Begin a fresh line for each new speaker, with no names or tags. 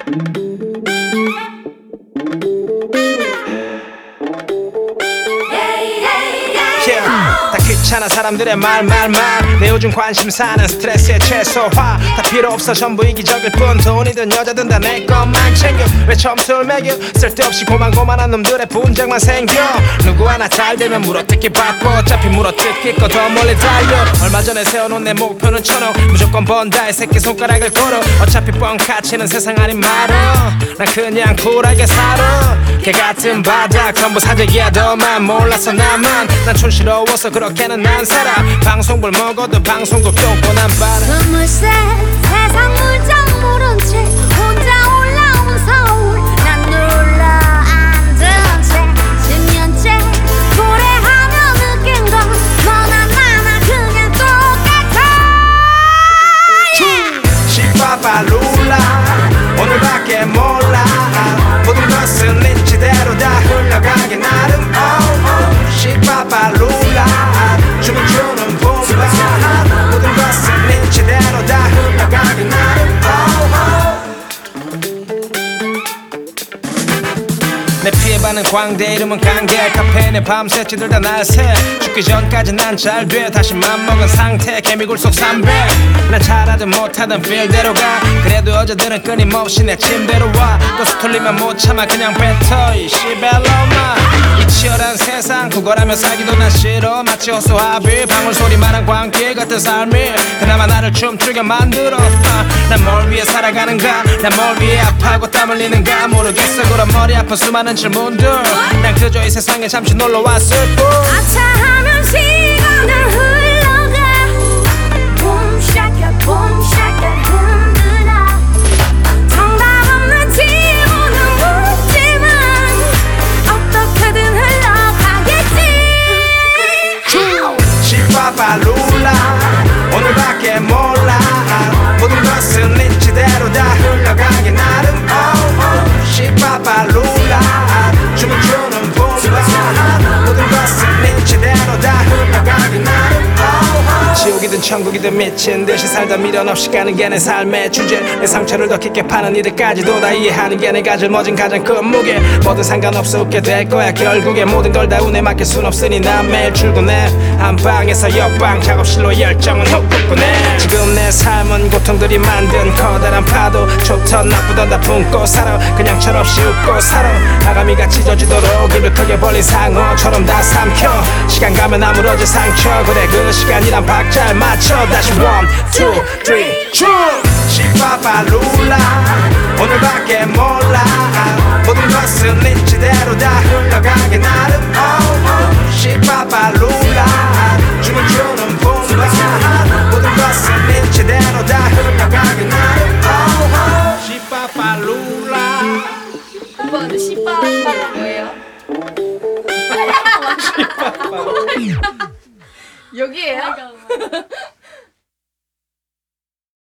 다 귀찮아 사람들의 말 내 요즘 관심사는 스트레스의 최소화 다 필요 없어 전부 이기적일 뿐 돈이든 여자든 다 내 것만 챙겨 왜 점수를 매겨 쓸데없이 고만고만한 놈들의 분쟁만 생겨 누구 하나 잘 되면 물어뜯기 바빠 어차피 물어뜯기 거 더 멀리 달려 얼마 전에 세워놓은 내 목표는 1000억 무조건 번다에 새끼손가락을 걸어 어차피 뻥카치는 세상 아닌 말어 난 그냥 쿨하게 살아 개같은 바닥 전부 사재기야 너만 몰라서 나만 난 촌스러워서 그렇게는 안 살아 방송불 먹어도 방송국 똥꼬 난 빨아
23 세상 물정 모른 채 혼자 올라온 서울 난 눌러 앉은 채 10년째 노래하며 느낀 건 너나 나나 그냥 똑같아
시바바룰라 오늘밖에 몰라 모든 것은 이치대로 다 흘러가게 나름 시바바룰라 춤을 추는 봄바 모든 것은 이치대로 다 흘러가게 나름 내 피해받는 광대 이름은 강계 카페인에 밤새 찌들다 날새 죽기 전까지 난 잘 돼 다시 맘먹은 상태 개미굴 속 300 난 잘하든 못하든 필대로 가 그래도 여자들은 끊임없이 내 침대로 와또 스톨리면 못 참아 그냥 뱉어 이 시벨로마 이 치열한 세상 그거라면 살기도 난 싫어 마치 호수아비 방울소리만한 광기 같은 삶이 그나마 나를 춤추게 만들어 난 뭘 위해 살아가는가 난 뭘 위해 아파하고 땀 흘리는가 모르겠어 그런 머리 아픈 수많은 질문들 난 그저 이 세상에 잠시 놀러 왔을 뿐
아차하면 시간은 흘러가 Boom shaka boom shaka 흔들어 정답 없는 지우는 묻지만 어떻게든 흘러가겠지
시바바룰라 오늘밖에 몰라 모든 것은 이치대로 다 흘러가게 나름 시바바룰라 춤을 추는 봄바 모든 것은 이치대로 다 흘러가게 나름 지옥이든 천국이든 미친 듯이 살다 미련 없이 가는 게 내 삶의 주제 내 상처를 더 깊게 파는 이들까지도 다 이해하는 게 내가 짊어진 가장 큰 무게 뭐든 상관없어 웃게 될 거야 결국에 모든 걸 다 운에 맡길 순 없으니 난 매일 출근해 한방에서 옆방 작업실로 열정은 헛구꾸네 지금 내 삶은 고통들이 만든 커다란 파도 좋던 나쁘던 다 품고 살아 그냥 철없이 웃고 살아 아가미가 찢어지도록 입을 크게 벌린 상어처럼 다 삼켜 시간 가면 아무러질 상처 그래 그 시간이란 박자에 맞춰 다시 1, 2, 3, 춤 시바바룰라 오늘밖에 몰라 모든 것은 이치대로 다 흘러가게 나름 시바바룰라 춤을 추는 봄바 모든 것은 이치대로 다 흘러가게 나름 시바바룰라
오빠는 씨빠빠가 뭐예요? 여기에요?